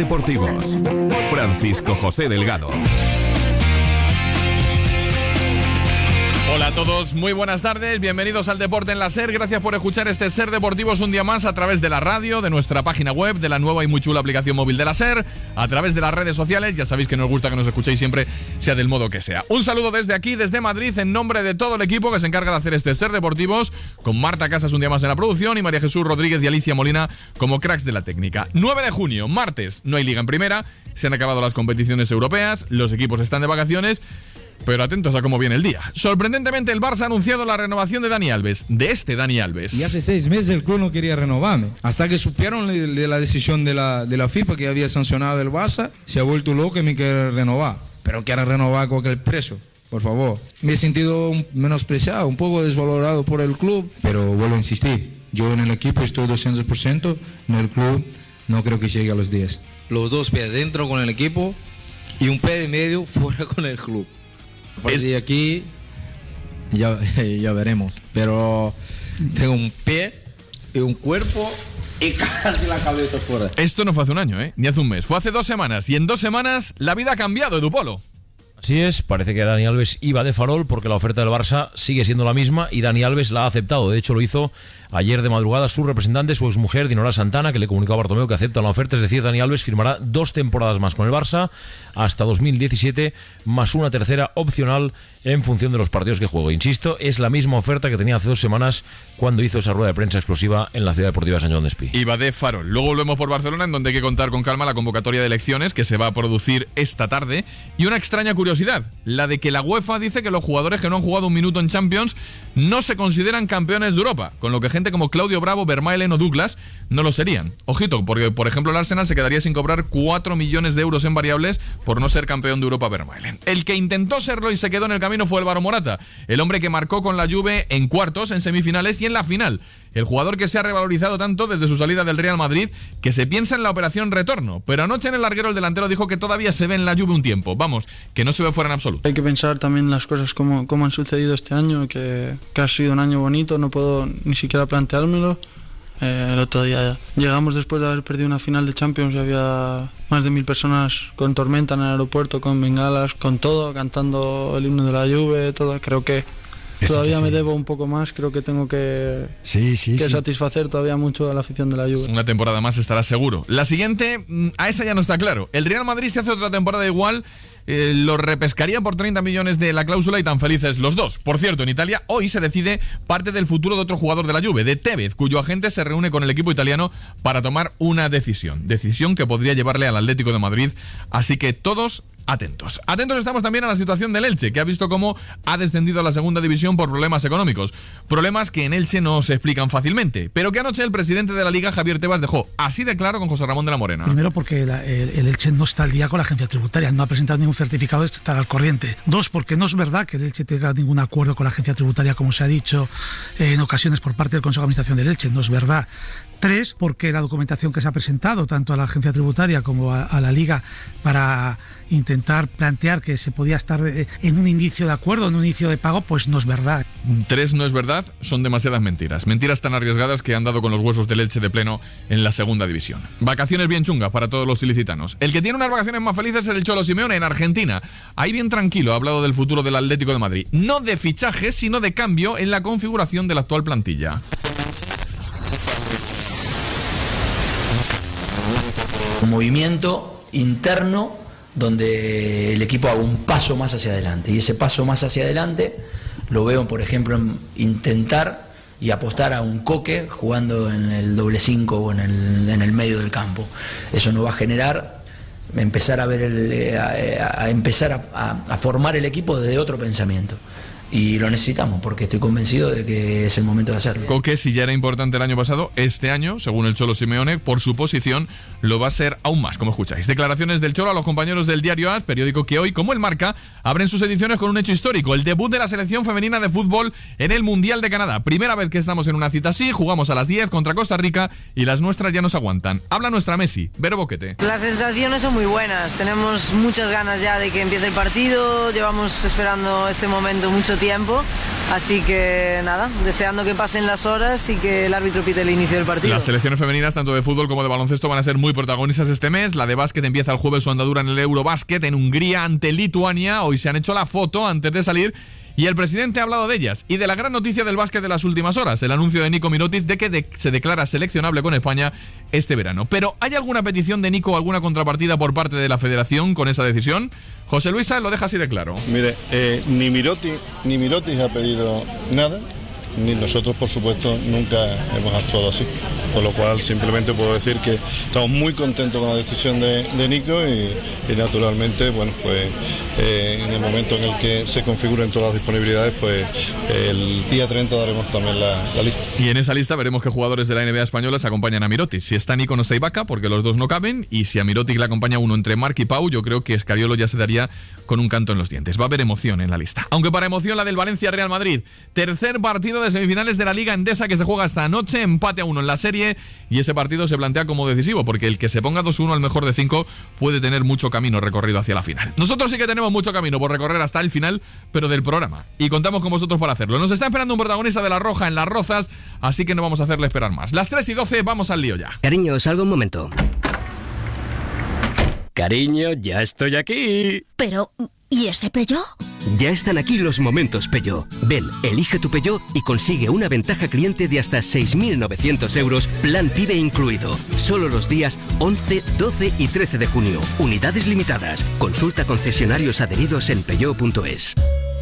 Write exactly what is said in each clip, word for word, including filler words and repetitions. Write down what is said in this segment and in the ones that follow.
Deportivos. Francisco José Delgado. Hola a todos, muy buenas tardes, bienvenidos al Deporte en la SER, gracias por escuchar este SER Deportivos un día más a través de la radio, de nuestra página web, de la nueva y muy chula aplicación móvil de la SER, a través de las redes sociales, ya sabéis que nos gusta que nos escuchéis siempre, sea del modo que sea. Un saludo desde aquí, desde Madrid, en nombre de todo el equipo que se encarga de hacer este SER Deportivos, con Marta Casas un día más en la producción y María Jesús Rodríguez y Alicia Molina como cracks de la técnica. nueve de junio, martes, no hay liga en primera, se han acabado las competiciones europeas, los equipos están de vacaciones. Pero atentos a cómo viene el día. Sorprendentemente, el Barça ha anunciado la renovación de Dani Alves, de este Dani Alves. Y hace seis meses el club no quería renovarme. Hasta que supieron de, de la decisión de la, de la FIFA que había sancionado el Barça, se ha vuelto loco y me quiere renovar. Pero quiere renovar a cualquier precio, por favor. Me he sentido menospreciado, un poco desvalorado por el club, pero vuelvo a insistir. Yo en el equipo estoy doscientos por ciento, en el club no creo que llegue a los diez. Los dos pies dentro con el equipo y un pie de medio fuera con el club. Pues y aquí ya, ya veremos, pero tengo un pie y un cuerpo y casi la cabeza fuera. Esto no fue hace un año, ¿eh? Ni hace un mes, fue hace dos semanas y en dos semanas la vida ha cambiado, Edu Polo. Así es, parece que Dani Alves iba de farol porque la oferta del Barça sigue siendo la misma y Dani Alves la ha aceptado. De hecho, lo hizo ayer de madrugada su representante, su exmujer, Dinora Santana, que le comunicó a Bartomeu que acepta la oferta. Es decir, Dani Alves firmará dos temporadas más con el Barça hasta dos mil diecisiete, más una tercera opcional en función de los partidos que juegue. Insisto, es la misma oferta que tenía hace dos semanas cuando hizo esa rueda de prensa explosiva en la ciudad deportiva de San Joan Despí. Iba de farol. Luego volvemos por Barcelona, en donde hay que contar con calma la convocatoria de elecciones que se va a producir esta tarde. Y una extraña curiosidad, la de que la UEFA dice que los jugadores que no han jugado un minuto en Champions no se consideran campeones de Europa, con lo que gente como Claudio Bravo, Vermaelen o Douglas no lo serían. Ojito, porque por ejemplo el Arsenal se quedaría sin cobrar cuatro millones de euros en variables por no ser campeón de Europa Vermaelen. El que intentó serlo y se quedó en el camino fue Álvaro Morata, el hombre que marcó con la Juve en cuartos, en semifinales y en la final. El jugador que se ha revalorizado tanto desde su salida del Real Madrid que se piensa en la operación retorno. Pero anoche en el larguero el delantero dijo que todavía se ve en la Juve un tiempo. Vamos, que no se ve fuera en absoluto. Hay que pensar también las cosas como, como han sucedido este año, que, que ha sido un año bonito, no puedo ni siquiera planteármelo. Eh, el otro día llegamos después de haber perdido una final de Champions y había más de mil personas con tormenta en el aeropuerto, con bengalas, con todo, cantando el himno de la Juve, todo. Creo que todavía me debo un poco más, creo que tengo que, sí, sí, que sí. satisfacer todavía mucho a la afición de la Juve. Una temporada más estará seguro. La siguiente, a esa ya no está claro. El Real Madrid, si hace otra temporada igual, eh, lo repescaría por treinta millones de la cláusula y tan felices los dos. Por cierto, en Italia hoy se decide parte del futuro de otro jugador de la Juve, de Tevez, cuyo agente se reúne con el equipo italiano para tomar una decisión. Decisión que podría llevarle al Atlético de Madrid. Así que todos atentos. Atentos estamos también a la situación del Elche, que ha visto cómo ha descendido a la segunda división por problemas económicos. Problemas que en Elche no se explican fácilmente, pero que anoche el presidente de la Liga, Javier Tebas, dejó así de claro con José Ramón de la Morena. Primero, porque la, el, el Elche no está al día con la agencia tributaria, no ha presentado ningún certificado de estar al corriente. Dos, porque no es verdad que el Elche tenga ningún acuerdo con la agencia tributaria, como se ha dicho eh, en ocasiones por parte del Consejo de Administración del Elche, no es verdad. Tres, porque la documentación que se ha presentado tanto a la agencia tributaria como a, a la Liga para intentar plantear que se podía estar en un inicio de acuerdo, en un inicio de pago, pues no es verdad. Tres, no es verdad, son demasiadas mentiras. Mentiras tan arriesgadas que han dado con los huesos del Elche de pleno en la segunda división. Vacaciones bien chungas para todos los ilicitanos. El que tiene unas vacaciones más felices es el Cholo Simeone en Argentina. Ahí bien tranquilo ha hablado del futuro del Atlético de Madrid. No de fichajes, sino de cambio en la configuración de la actual plantilla. Un movimiento interno donde el equipo haga un paso más hacia adelante, y ese paso más hacia adelante lo veo, por ejemplo, en intentar y apostar a un Coque jugando en el doble cinco o en el, en el medio del campo. Eso nos va a generar empezar a ver el, a, a empezar a, a, a formar el equipo desde otro pensamiento. Y lo necesitamos porque estoy convencido de que es el momento de hacerlo. Coque, si ya era importante el año pasado, este año, según el Cholo Simeone, por su posición, lo va a ser aún más, como escucháis. Declaraciones del Cholo a los compañeros del diario A S, periódico que hoy, como el Marca, abren sus ediciones con un hecho histórico: el debut de la selección femenina de fútbol en el Mundial de Canadá. Primera vez que estamos en una cita así, jugamos a las diez contra Costa Rica y las nuestras ya nos aguantan. Habla nuestra Messi, Vero Boquete. Las sensaciones son muy buenas, tenemos muchas ganas ya de que empiece el partido, llevamos esperando este momento mucho tiempo Así que nada, deseando que pasen las horas y que el árbitro pite el inicio del partido. Las selecciones femeninas, tanto de fútbol como de baloncesto, van a ser muy protagonistas este mes. La de básquet empieza el jueves su andadura en el Eurobásquet en Hungría ante Lituania. Hoy se han hecho la foto antes de salir y el presidente ha hablado de ellas y de la gran noticia del básquet de las últimas horas, el anuncio de Nico Mirotic de que de- se declara seleccionable con España este verano. Pero ¿hay alguna petición de Nico o alguna contrapartida por parte de la federación con esa decisión? José Luisa lo deja así de claro. Mire, eh, ni Mirotic ni Mirotic ha pedido nada, ni nosotros, por supuesto, nunca hemos actuado así. Con lo cual, simplemente puedo decir que estamos muy contentos con la decisión de, de Nico y, y naturalmente, bueno, pues eh, en el momento en el que se configuren todas las disponibilidades, pues eh, el día treinta daremos también la, la lista. Y en esa lista veremos qué jugadores de la N B A española se acompañan a Mirotic. Si está Nico no está Ibaka, porque los dos no caben, y si a Mirotic le acompaña uno entre Marc y Pau, yo creo que Escariolo ya se daría con un canto en los dientes. Va a haber emoción en la lista. Aunque para emoción la del Valencia-Real Madrid. Tercer partido de semifinales de la Liga Endesa que se juega esta noche, empate a uno en la serie, y ese partido se plantea como decisivo, porque el que se ponga dos uno al mejor de cinco puede tener mucho camino recorrido hacia la final. Nosotros sí que tenemos mucho camino por recorrer hasta el final, pero del programa, y contamos con vosotros para hacerlo. Nos está esperando un protagonista de La Roja en Las Rozas, así que no vamos a hacerle esperar más. Las tres y doce, vamos al lío ya. Cariño, salgo un momento. Cariño, ya estoy aquí. Pero, ¿y ese Peugeot? Ya están aquí los momentos Peugeot. Ven, elige tu Peugeot y consigue una ventaja cliente de hasta seis mil novecientos euros, plan PIBE incluido. Solo los días once, doce y trece de junio. Unidades limitadas. Consulta concesionarios adheridos en peugeot punto es.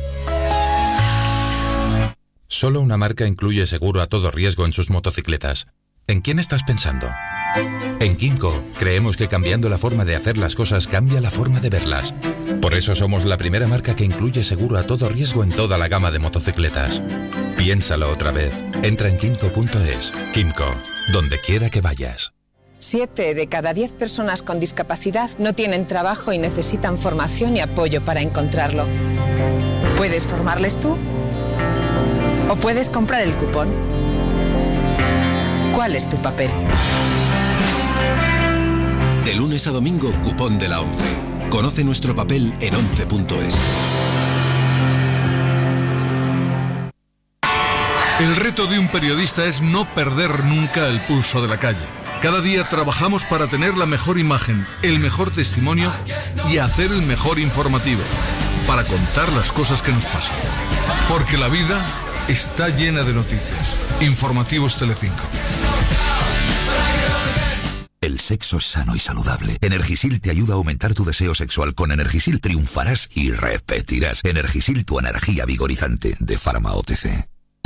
Solo una marca incluye seguro a todo riesgo en sus motocicletas. ¿En quién estás pensando? En Kymco, creemos que cambiando la forma de hacer las cosas cambia la forma de verlas. Por eso somos la primera marca que incluye seguro a todo riesgo en toda la gama de motocicletas. Piénsalo otra vez. Entra en kymco punto es. Kymco, donde quiera que vayas. Siete de cada diez personas con discapacidad no tienen trabajo y necesitan formación y apoyo para encontrarlo. ¿Puedes formarles tú? ¿O puedes comprar el cupón? ¿Cuál es tu papel? De lunes a domingo, cupón de la ONCE. Conoce nuestro papel en once punto es. El reto de un periodista es no perder nunca el pulso de la calle. Cada día trabajamos para tener la mejor imagen, el mejor testimonio y hacer el mejor informativo, para contar las cosas que nos pasan. Porque la vida está llena de noticias. Informativos Telecinco. El sexo es sano y saludable. Energisil te ayuda a aumentar tu deseo sexual. Con Energisil triunfarás y repetirás. Energisil, tu energía vigorizante, de Pharma O T C.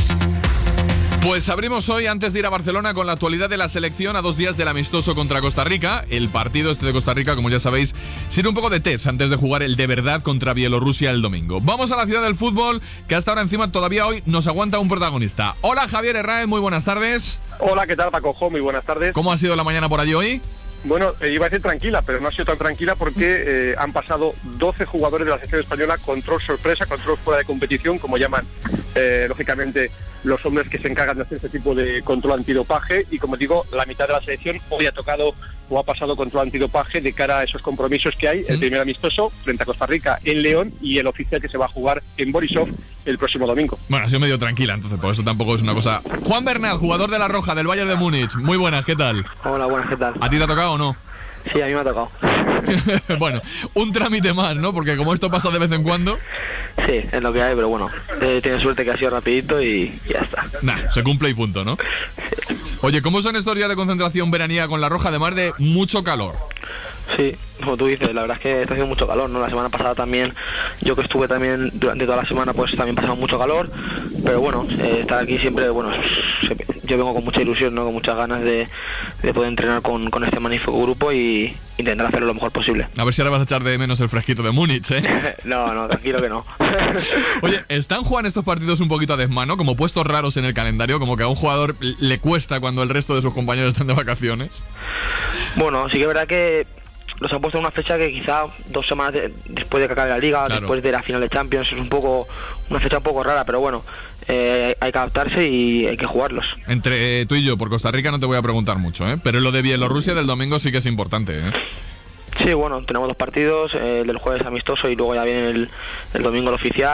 Pues abrimos hoy, antes de ir a Barcelona, con la actualidad de la selección a dos días del amistoso contra Costa Rica. El partido este de Costa Rica, como ya sabéis, sirve un poco de test antes de jugar el de verdad contra Bielorrusia el domingo. Vamos a la ciudad del fútbol, que hasta ahora encima todavía hoy nos aguanta un protagonista. Hola, Javier Herráez, muy buenas tardes. Hola, ¿qué tal, Pacojo? Muy buenas tardes. ¿Cómo ha sido la mañana por allí hoy? Bueno, eh, iba a ser tranquila, pero no ha sido tan tranquila porque eh, han pasado doce jugadores de la selección española, control sorpresa, control fuera de competición, como llaman eh, lógicamente los hombres que se encargan de hacer este tipo de control antidopaje, y como digo, la mitad de la selección hoy ha tocado o ha pasado control antidopaje de cara a esos compromisos que hay, el primer amistoso frente a Costa Rica en León y el oficial que se va a jugar en Borisov el próximo domingo. Bueno, ha sido medio tranquila, entonces por eso tampoco es una cosa... Juan Bernal, jugador de La Roja, del Bayern de Múnich, muy buenas, ¿qué tal? Hola, buenas, ¿qué tal? ¿A ti te ha tocado o no? Sí, a mí me ha tocado. Bueno, un trámite más, ¿no? Porque como esto pasa de vez en cuando... Sí, es lo que hay, pero bueno, eh, tiene suerte que ha sido rapidito y ya está. Nah, se cumple y punto, ¿no? Sí. Oye, ¿cómo son estos días de concentración veraniega con La Roja, además de mucho calor? Sí, como tú dices, la verdad es que está haciendo mucho calor, ¿no? La semana pasada también, yo que estuve también durante toda la semana, pues también pasaba mucho calor, pero bueno, eh, estar aquí siempre, bueno, yo vengo con mucha ilusión, ¿no? Con muchas ganas de, de poder entrenar con, con este magnífico grupo y intentar hacerlo lo mejor posible. A ver si ahora vas a echar de menos el fresquito de Múnich, ¿eh? No, no, tranquilo que no. Oye, ¿están jugando estos partidos un poquito a desmano, como puestos raros en el calendario, como que a un jugador le cuesta cuando el resto de sus compañeros están de vacaciones? Bueno, sí que es verdad que los han puesto en una fecha que quizá dos semanas de, después de que acabe la Liga, claro, después de la final de Champions, es un poco una fecha un poco rara, pero bueno, eh, hay que adaptarse y hay que jugarlos. Entre eh, tú y yo, por Costa Rica no te voy a preguntar mucho, ¿eh? Pero lo de Bielorrusia del domingo sí que es importante, ¿eh? Sí, bueno, tenemos dos partidos, eh, el del jueves amistoso y luego ya viene el, el domingo el oficial.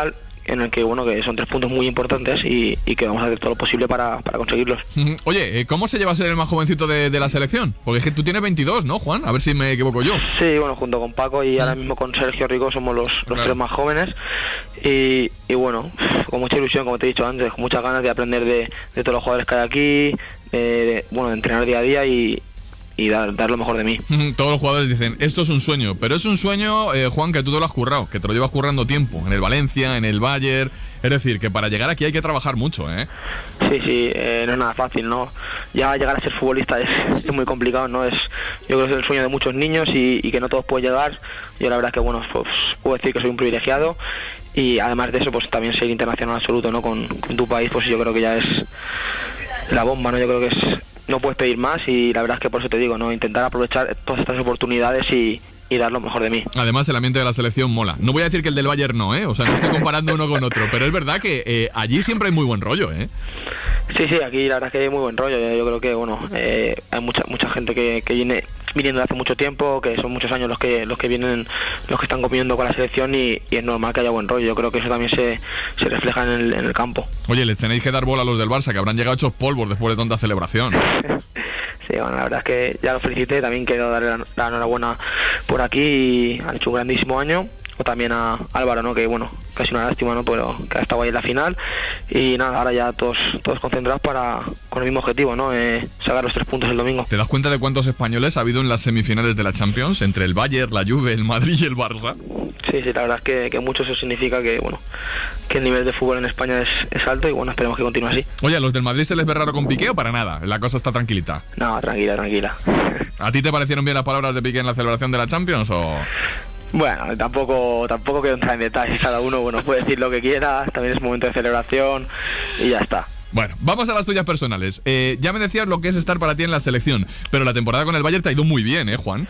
en el que bueno que son tres puntos muy importantes y, y que vamos a hacer todo lo posible para, para conseguirlos. Oye, ¿cómo se lleva a ser el más jovencito de, de la selección? Porque es que tú tienes veintidós, ¿no, Juan? A ver si me equivoco yo. Sí, bueno, junto con Paco y ahora mismo con Sergio Rico somos los, los claro. tres más jóvenes y, y bueno, con mucha ilusión, como te he dicho antes, con muchas ganas de aprender de, de todos los jugadores que hay aquí, de, de, bueno, de entrenar día a día y y dar, dar lo mejor de mí. Todos los jugadores dicen, esto es un sueño, pero es un sueño, eh, Juan, que tú te lo has currado, que te lo llevas currando tiempo, en el Valencia, en el Bayern, es decir, que para llegar aquí hay que trabajar mucho, ¿eh? Sí, sí, eh, no es nada fácil, ¿no? Ya llegar a ser futbolista es, es muy complicado, ¿no? Es, yo creo que es el sueño de muchos niños y, y que no todos pueden llegar. Yo la verdad es que, bueno, pues, puedo decir que soy un privilegiado y además de eso, pues también ser internacional absoluto, ¿no? Con, con tu país, pues yo creo que ya es la bomba, ¿no? Yo creo que es... no puedes pedir más y la verdad es que por eso te digo, no intentar aprovechar todas estas oportunidades y, y dar lo mejor de mí. Además, el ambiente de la selección mola. No voy a decir que el del Bayern no, ¿eh? O sea, no estoy comparando uno con otro, pero es verdad que eh, allí siempre hay muy buen rollo, ¿eh? Sí, sí, aquí la verdad es que hay muy buen rollo. Yo creo que, bueno, eh, hay mucha mucha gente que, que viene viniendo de hace mucho tiempo, que son muchos años los que los que vienen, los que están comiendo con la selección y, y es normal que haya buen rollo. Yo creo que eso también se, se refleja en el, en el campo. Oye, les tenéis que dar bola a los del Barça, que habrán llegado hechos polvos después de tanta celebración. Sí, bueno, la verdad es que ya lo felicité, también quiero darle la, la enhorabuena por aquí y han hecho un grandísimo año. O también a Álvaro, ¿no? Que bueno, casi una lástima, ¿no? Pero que ha estado ahí en la final y nada, ahora ya todos todos concentrados para con el mismo objetivo, ¿no? Eh, sacar los tres puntos el domingo. ¿Te das cuenta de cuántos españoles ha habido en las semifinales de la Champions entre el Bayern, la Juve, el Madrid y el Barça? Sí, sí, la verdad es que, que mucho eso significa que bueno, que el nivel de fútbol en España es, es alto y bueno, esperemos que continúe así. Oye, ¿a los del Madrid se les ve raro con Piqué o para nada? La cosa está tranquilita. No, tranquila, tranquila. ¿A ti te parecieron bien las palabras de Piqué en la celebración de la Champions o...? Bueno, tampoco tampoco quiero entrar en detalles, cada uno bueno puede decir lo que quiera, también es un momento de celebración y ya está. Bueno, vamos a las tuyas personales. Eh, ya me decías lo que es estar para ti en la selección, pero la temporada con el Bayern te ha ido muy bien, ¿eh, Juan?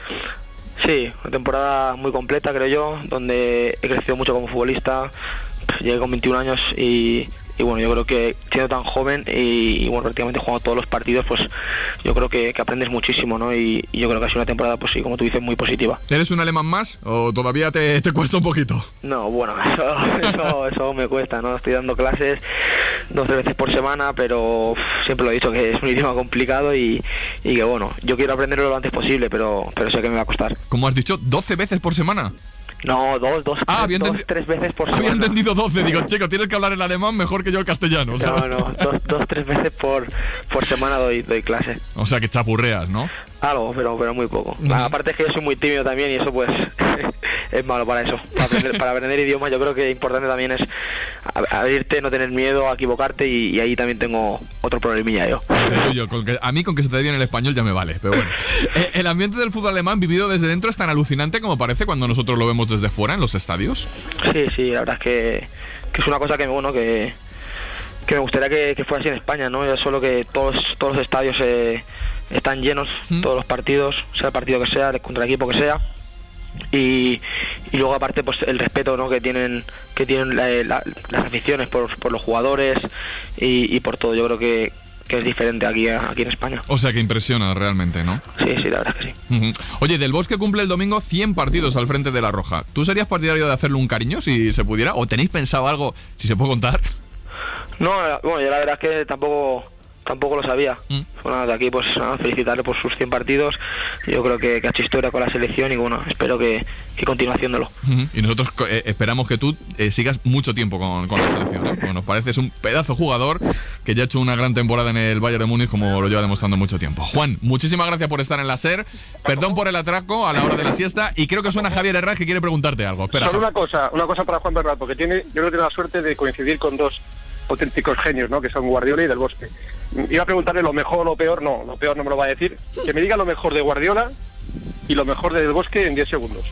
Sí, una temporada muy completa, creo yo, donde he crecido mucho como futbolista, llegué con veintiún años y... Y bueno, yo creo que siendo tan joven y, y bueno, prácticamente jugando todos los partidos, pues yo creo que, que aprendes muchísimo, ¿no? Y, y yo creo que ha sido una temporada, pues sí, como tú dices, muy positiva. ¿Eres un alemán más o todavía te, te cuesta un poquito? No, bueno, eso, eso, eso me cuesta, ¿no? Estoy dando clases dos o tres veces por semana, pero uf, siempre lo he dicho que es un idioma complicado y, y que bueno, yo quiero aprenderlo lo antes posible, pero, pero sé que me va a costar. ¿Cómo has dicho? ¿doce veces por semana? No, dos, dos, ah, tres, dos tres veces por semana. Había entendido doce, digo, chico, tienes que hablar el alemán mejor que yo el castellano. ¿sabes? No, no, dos, dos, tres veces por, por semana doy, doy clase. O sea que chapurreas, ¿no? Algo, pero, pero muy poco. Uh-huh. Aparte es que yo soy muy tímido también y eso pues es malo para eso. Para aprender, para aprender idiomas yo creo que importante también es abrirte, no tener miedo a equivocarte y, y ahí también tengo otro problemilla yo. yo con que, a mí con que se te dé bien el español ya me vale, pero bueno. eh, ¿El ambiente del fútbol alemán vivido desde dentro es tan alucinante como parece cuando nosotros lo vemos desde fuera en los estadios? Sí, sí, la verdad es que, que es una cosa que, bueno, que, que me gustaría que, que fuera así en España, ¿no? Ya solo que todos, todos los estadios eh, están llenos, ¿Mm? Todos los partidos, sea el partido que sea, contra el equipo que sea. Y, y luego aparte pues el respeto, ¿no? que tienen que tienen la, la, las aficiones por, por los jugadores y, y por todo. Yo creo que, que es diferente aquí, aquí en España. O sea que impresiona realmente, ¿no? Sí, sí, la verdad es que sí. Uh-huh. Oye, Del Bosque cumple el domingo cien partidos al frente de la Roja. ¿Tú serías partidario de hacerle un cariño si se pudiera? ¿O tenéis pensado algo, si se puede contar? No, bueno, yo la verdad es que tampoco... Tampoco lo sabía. Mm. Bueno, de aquí pues nada, felicitarle por sus cien partidos. Yo creo que, que ha hecho historia con la selección y bueno, espero que, que continúe haciéndolo. Uh-huh. Y nosotros eh, esperamos que tú eh, sigas mucho tiempo con, con la selección, ¿eh? Porque nos pareces un pedazo jugador que ya ha hecho una gran temporada en el Bayern de Múnich como lo lleva demostrando mucho tiempo. Juan, muchísimas gracias por estar en la SER. Perdón por el atraco a la hora de la siesta y creo que suena Javier Herrás que quiere preguntarte algo. Espera. Solo una cosa, una cosa para Juan Bernat, porque tiene, yo creo que tiene la suerte de coincidir con dos auténticos genios, ¿no? Que son Guardiola y Del Bosque. Iba a preguntarle lo mejor o lo peor, no, lo peor no me lo va a decir. Que me diga lo mejor de Guardiola y lo mejor de Del Bosque en diez segundos.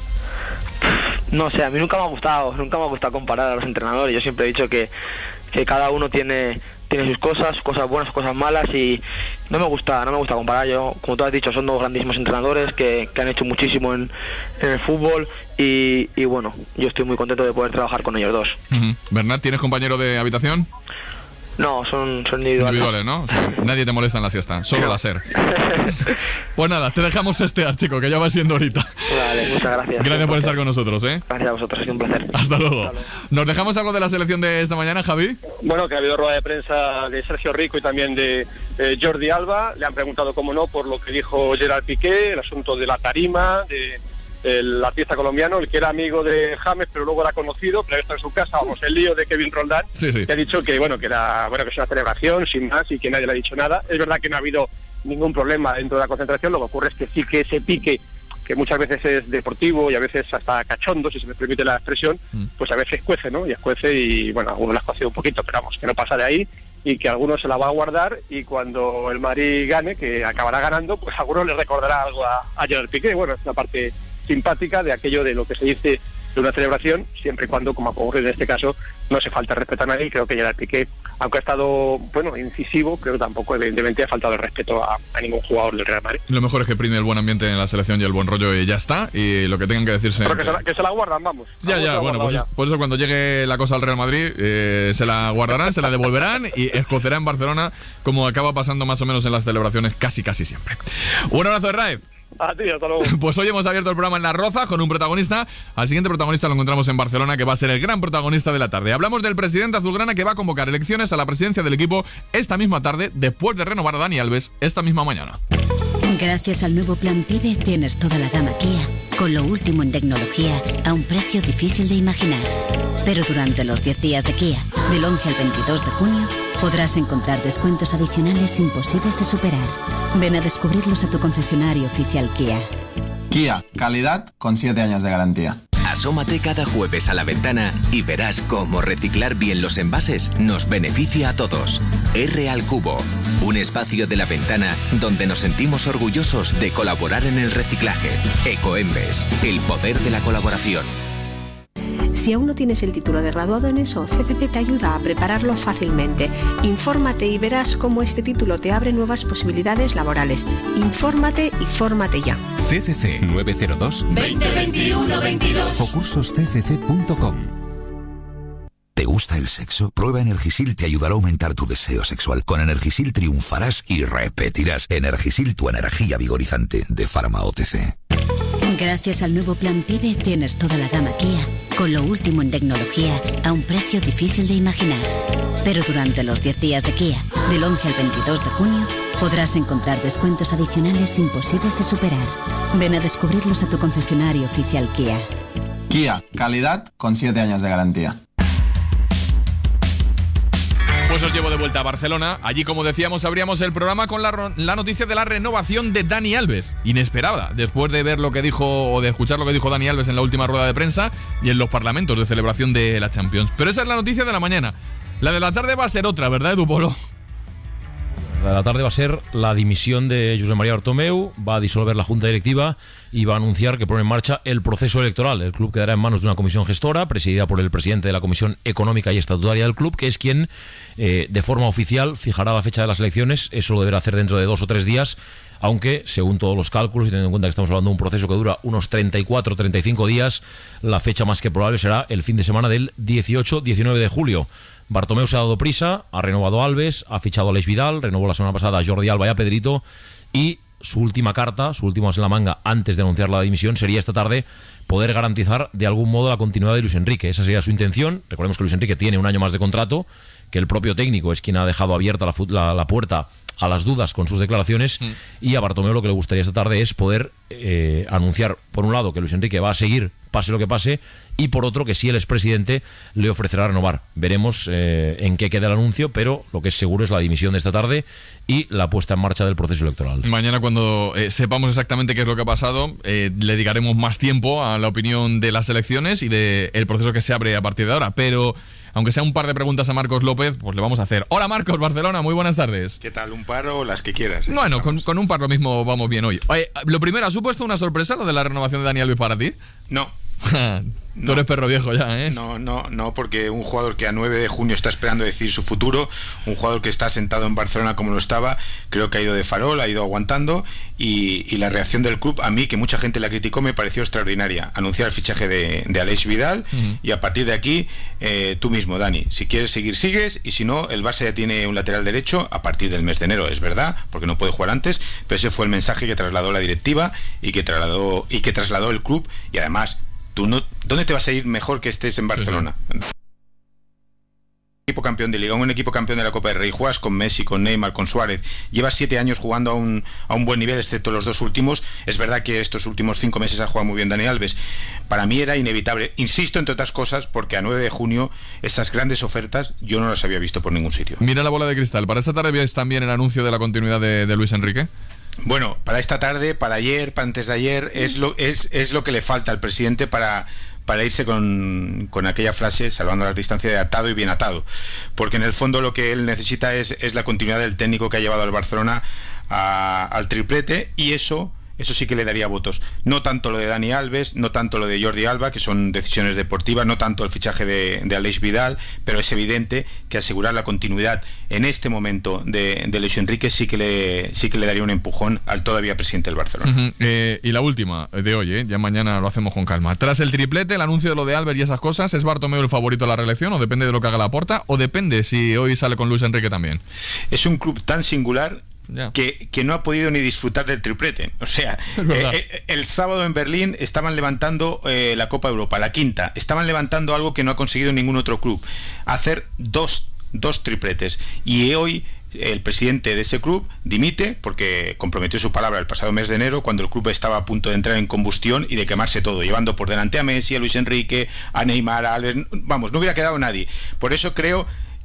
No sé, a mí nunca me ha gustado, nunca me ha gustado comparar a los entrenadores. Yo siempre he dicho que, que cada uno tiene tiene sus cosas, cosas buenas, cosas malas y no me gusta, no me gusta comparar. Yo, como tú has dicho, son dos grandísimos entrenadores que, que han hecho muchísimo en, en el fútbol y, y bueno, yo estoy muy contento de poder trabajar con ellos dos. Uh-huh. Bernat, ¿tienes compañero de habitación? No, son, son individuales. Individuales, ¿no? O sea, nadie te molesta en la siesta, solo la SER. Pues nada, te dejamos estear, chico, que ya va siendo ahorita. Vale, muchas gracias. Gracias por estar con nosotros, ¿eh? Gracias a vosotros, ha sido un placer. Hasta luego. Hasta luego. ¿Nos dejamos algo de la selección de esta mañana, Javi? Bueno, que ha habido rueda de prensa de Sergio Rico y también de eh, Jordi Alba. Le han preguntado, cómo no, por lo que dijo Gerard Piqué, el asunto de la tarima, de el artista colombiano, el que era amigo de James, pero luego era conocido, pero está en su casa, vamos, el lío de Kevin Roldán, sí, sí. que ha dicho que, bueno, que era, bueno, que es una celebración, sin más, y que nadie le ha dicho nada. Es verdad que no ha habido ningún problema dentro de la concentración, lo que ocurre es que sí que ese pique, que muchas veces es deportivo y a veces hasta cachondo, si se me permite la expresión, pues a veces cuece, ¿no? Y escuece y, bueno, algunos la ha cocido un poquito, pero vamos, que no pasa de ahí y que algunos se la va a guardar y cuando el Madrid gane, que acabará ganando, pues algunos le recordará algo a, a Gerard Piqué. Bueno, es una parte simpática de aquello de lo que se dice de una celebración, siempre y cuando, como ocurre en este caso, no se falta respeto a nadie. Y creo que Gerard Piqué, aunque ha estado, bueno, incisivo, creo que tampoco evidentemente ha faltado el respeto a, a ningún jugador del Real Madrid. Lo mejor es que prime el buen ambiente en la selección y el buen rollo y ya está, y lo que tengan que decirse... Pero que, se la, que se la guardan, vamos. Ya, ya, bueno, pues, por eso cuando llegue la cosa al Real Madrid, eh, se la guardarán, se la devolverán y escocerá en Barcelona, como acaba pasando más o menos en las celebraciones casi, casi siempre. Un abrazo de Raed. A ti, hasta luego. Pues hoy hemos abierto el programa en La Roza con un protagonista. Al siguiente protagonista lo encontramos en Barcelona, que va a ser el gran protagonista de la tarde. Hablamos del presidente azulgrana, que va a convocar elecciones a la presidencia del equipo esta misma tarde, después de renovar a Dani Alves esta misma mañana. Gracias al nuevo Plan PIBE tienes toda la gama Kia, con lo último en tecnología, a un precio difícil de imaginar. Pero durante los diez días de Kia, del once al veintidós de junio, podrás encontrar descuentos adicionales imposibles de superar. Ven a descubrirlos a tu concesionario oficial Kia. Kia, calidad con siete años de garantía. Asómate cada jueves a la ventana y verás cómo reciclar bien los envases nos beneficia a todos. R al Cubo, un espacio de la ventana donde nos sentimos orgullosos de colaborar en el reciclaje. Ecoembes, el poder de la colaboración. Si aún no tienes el título de graduado en ESO, C C C te ayuda a prepararlo fácilmente. Infórmate y verás cómo este título te abre nuevas posibilidades laborales. Infórmate y fórmate ya. C C C nueve cero dos, veinte veintiuno veintidós o cursos c c c punto com. ¿Te gusta el sexo? Prueba Energisil, te ayudará a aumentar tu deseo sexual. Con Energisil triunfarás y repetirás. Energisil, tu energía vigorizante, de Pharma O T C. Gracias al nuevo Plan PIBE tienes toda la gama Kia, con lo último en tecnología, a un precio difícil de imaginar. Pero durante los diez días de Kia, del once al veintidós de junio, podrás encontrar descuentos adicionales imposibles de superar. Ven a descubrirlos a tu concesionario oficial Kia. Kia, calidad con siete años de garantía. Pues os llevo de vuelta a Barcelona. Allí, como decíamos, abríamos el programa con la, la noticia de la renovación de Dani Alves. Inesperada, después de ver lo que dijo, o de escuchar lo que dijo Dani Alves en la última rueda de prensa y en los parlamentos de celebración de la Champions. Pero esa es la noticia de la mañana. La de la tarde va a ser otra, ¿verdad, Edu Polo? La de la tarde va a ser la dimisión de Josep María Bartomeu, va a disolver la Junta Directiva y va a anunciar que pone en marcha el proceso electoral. El club quedará en manos de una comisión gestora, presidida por el presidente de la Comisión Económica y Estatutaria del club, que es quien, eh, de forma oficial, fijará la fecha de las elecciones. Eso lo deberá hacer dentro de dos o tres días, aunque, según todos los cálculos, y teniendo en cuenta que estamos hablando de un proceso que dura unos treinta y cuatro a treinta y cinco días, la fecha más que probable será el fin de semana del dieciocho diecinueve de julio. Bartomeu se ha dado prisa, ha renovado a Alves, ha fichado a Aleix Vidal, renovó la semana pasada a Jordi Alba y a Pedrito, y su última carta, su última as en la manga antes de anunciar la dimisión, sería esta tarde poder garantizar de algún modo la continuidad de Luis Enrique. Esa sería su intención. Recordemos que Luis Enrique tiene un año más de contrato, que el propio técnico es quien ha dejado abierta la, la, la puerta a las dudas con sus declaraciones, mm. y a Bartomeu lo que le gustaría esta tarde es poder eh, anunciar, por un lado, que Luis Enrique va a seguir, pase lo que pase, y por otro, que si él es presidente, le ofrecerá renovar. Veremos eh, en qué queda el anuncio, pero lo que es seguro es la dimisión de esta tarde y la puesta en marcha del proceso electoral. Mañana, cuando eh, sepamos exactamente qué es lo que ha pasado, eh, le dedicaremos más tiempo a la opinión de las elecciones y del proceso que se abre a partir de ahora, pero... aunque sea un par de preguntas a Marcos López, pues le vamos a hacer. Hola Marcos, Barcelona, muy buenas tardes. ¿Qué tal? ¿Un par o las que quieras? Bueno, con, con un par lo mismo vamos bien hoy. Oye, lo primero, ¿ha supuesto una sorpresa lo de la renovación de Dani Alves para ti? No, Tú no, eres perro viejo ya, ¿eh? No, no, no, porque un jugador que a nueve de junio está esperando decidir su futuro, un jugador que está sentado en Barcelona como lo estaba, creo que ha ido de farol, ha ido aguantando, y, y la reacción del club, a mí, que mucha gente la criticó, me pareció extraordinaria. Anunciar el fichaje de, de Aleix Vidal, uh-huh. y a partir de aquí, eh, tú mismo, Dani, si quieres seguir, sigues, y si no, el Barça ya tiene un lateral derecho a partir del mes de enero, es verdad, porque no puede jugar antes, pero ese fue el mensaje que trasladó la directiva y que trasladó, y que trasladó el club, y además, tú no, ¿dónde te vas a ir mejor que estés en Barcelona? Sí, sí. Equipo campeón de Liga, un equipo campeón de la Copa del Rey, juegas con Messi, con Neymar, con Suárez, llevas siete años jugando a un, a un buen nivel, excepto los dos últimos. Es verdad que estos últimos cinco meses ha jugado muy bien Dani Alves. Para mí era inevitable, insisto, entre otras cosas, porque a nueve de junio esas grandes ofertas yo no las había visto por ningún sitio. Mira la bola de cristal, ¿para esta tarde ves también el anuncio de la continuidad de, de Luis Enrique? Bueno, para esta tarde, para ayer, para antes de ayer, es lo, es, es lo que le falta al presidente para, para irse con, con aquella frase, salvando la distancia, de atado y bien atado. Porque en el fondo lo que él necesita es, es la continuidad del técnico que ha llevado al Barcelona a, al triplete, y eso... Eso sí que le daría votos. No tanto lo de Dani Alves, no tanto lo de Jordi Alba, que son decisiones deportivas, no tanto el fichaje de, de Aleix Vidal, pero es evidente que asegurar la continuidad en este momento de, de Luis Enrique sí que le sí que le daría un empujón al todavía presidente del Barcelona. Uh-huh. eh, y la última de hoy, ¿eh? Ya mañana lo hacemos con calma. Tras el triplete, el anuncio de lo de Alves y esas cosas, ¿es Bartomeu el favorito de la reelección o depende de lo que haga Laporta o depende si hoy sale con Luis Enrique también? Es un club tan singular Yeah. Que, que no ha podido ni disfrutar del triplete. O sea, eh, el sábado en Berlín estaban levantando eh, la Copa Europa, la quinta. Estaban levantando algo que no ha conseguido ningún otro club: hacer dos, dos tripletes. Y hoy el presidente de ese club dimite porque comprometió su palabra el pasado mes de enero, cuando el club estaba a punto de entrar en combustión y de quemarse todo, llevando por delante a Messi, a Luis Enrique, a Neymar, a Alves. Vamos, no hubiera quedado nadie. Por eso creo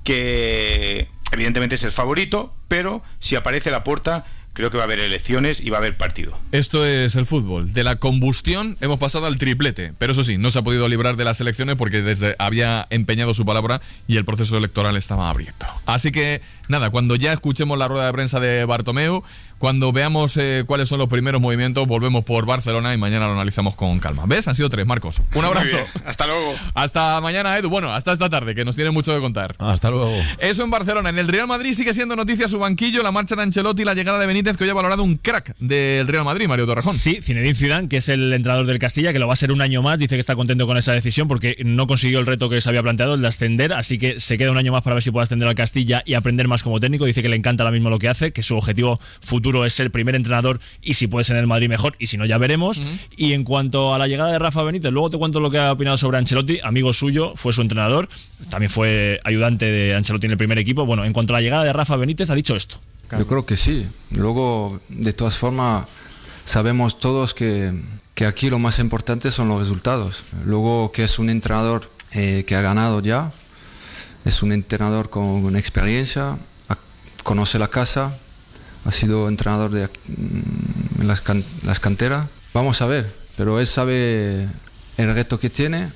que evidentemente es el favorito, pero si aparece Laporta, creo que va a haber elecciones y va a haber partido. Esto es el fútbol. De la combustión hemos pasado al triplete, pero eso sí, no se ha podido librar de las elecciones porque desde había empeñado su palabra y el proceso electoral estaba abierto. Así que nada, cuando ya escuchemos la rueda de prensa de Bartomeu, cuando veamos eh, cuáles son los primeros movimientos, volvemos por Barcelona y mañana lo analizamos con calma. ¿Ves? Han sido tres, Marcos. Un abrazo. Muy bien. Hasta luego. Hasta mañana, Edu. Bueno, hasta esta tarde, que nos tiene mucho que contar. Hasta luego. Eso en Barcelona. En el Real Madrid sigue siendo noticia su banquillo, la marcha de Ancelotti y la llegada de Benítez, que hoy ha valorado un crack del Real Madrid, Mario Torrejón. Sí, Zinedine Zidane, que es el entrenador del Castilla, que lo va a ser un año más, dice que está contento con esa decisión porque no consiguió el reto que se había planteado, el de ascender, así que se queda un año más para ver si puede ascender al Castilla y aprender más como técnico. Dice que le encanta ahora mismo lo que hace, que su objetivo futuro es ser primer entrenador y si puede ser en el Madrid mejor, y si no ya veremos. Uh-huh. Y en cuanto a la llegada de Rafa Benítez, luego te cuento lo que ha opinado sobre Ancelotti, amigo suyo, fue su entrenador, también fue ayudante de Ancelotti en el primer equipo. Bueno, en cuanto a la llegada de Rafa Benítez, ha dicho esto. Yo creo que sí. Luego, de todas formas, sabemos todos que, que aquí lo más importante son los resultados. Luego, que es un entrenador eh, que ha ganado ya, es un entrenador con una experiencia, conoce la casa, ha sido entrenador de en las, can, las canteras. Vamos a ver, pero él sabe el reto que tiene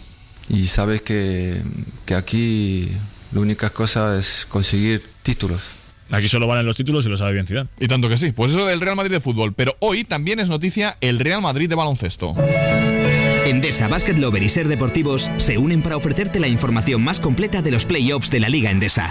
y sabe que, que aquí la única cosa es conseguir títulos. Aquí solo valen los títulos y lo sabe bien Zidane. Y tanto que sí. Pues eso del Real Madrid de fútbol. Pero hoy también es noticia el Real Madrid de baloncesto. Endesa, Basket Lover y Ser Deportivos se unen para ofrecerte la información más completa de los playoffs de la Liga Endesa.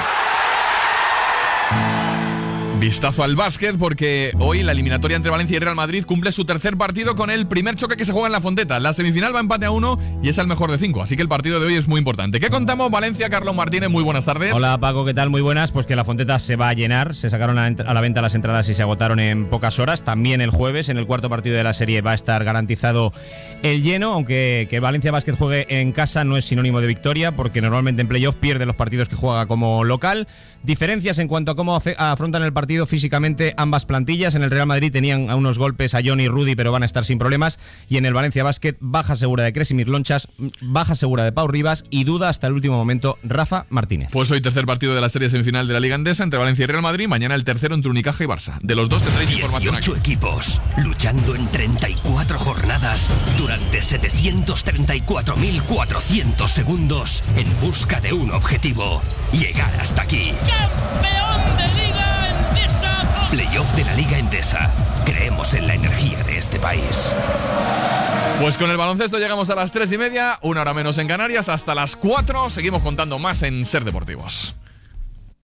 Vistazo al básquet, porque hoy la eliminatoria entre Valencia y Real Madrid cumple su tercer partido con el primer choque que se juega en la Fonteta. La semifinal va empate a uno y es el mejor de cinco, así que el partido de hoy es muy importante. ¿Qué contamos, Valencia? Carlos Martínez, muy buenas tardes. Hola Paco, ¿qué tal? Muy buenas. Pues que la Fonteta se va a llenar, se sacaron a la venta las entradas y se agotaron en pocas horas. También el jueves, en el cuarto partido de la serie, va a estar garantizado el lleno, aunque que Valencia Basket juegue en casa no es sinónimo de victoria, porque normalmente en playoff pierde los partidos que juega como local. Diferencias en cuanto a cómo afrontan el partido físicamente ambas plantillas. En el Real Madrid tenían a unos golpes a Johnny y Rudy, pero van a estar sin problemas. Y en el Valencia Basket, baja segura de Kresimir Lonchas, baja segura de Pau Rivas y duda hasta el último momento Rafa Martínez. Pues hoy tercer partido de la serie semifinal de la Liga Endesa entre Valencia y Real Madrid. Mañana el tercero entre Unicaja y Barça. De los dos tendréis información aquí. dieciocho equipos luchando en treinta y cuatro jornadas durante setecientos treinta y cuatro mil cuatrocientos segundos en busca de un objetivo: llegar hasta aquí. ¡Campeón de Liga Endesa! Playoff de la Liga Endesa. Creemos en la energía de este país. Pues con el baloncesto llegamos a las tres y media, una hora menos en Canarias, hasta las cuatro. Seguimos contando más en Ser Deportivos.